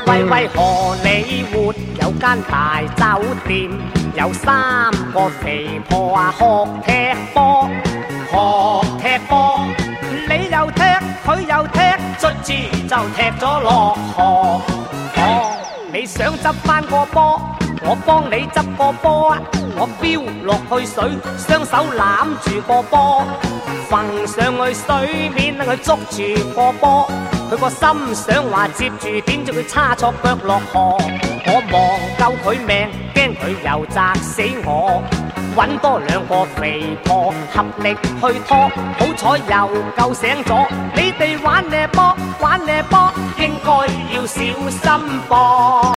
喂喂，荷里活有間大酒店，有3個肥婆啊學踢波，學踢波，你又踢，佢又踢，卒之就踢咗落河。你想執返個波，我幫你執個波啊！我飆落去水，雙手攬住個波，浮上去水面，佢捉住個波。佢個心想話接住，點知佢叉錯腳落河。我望救佢命，驚佢又砸死我。揾多2個肥婆合力去拖，好彩又救醒咗。你哋玩呢波，玩呢波，應該要小心噃。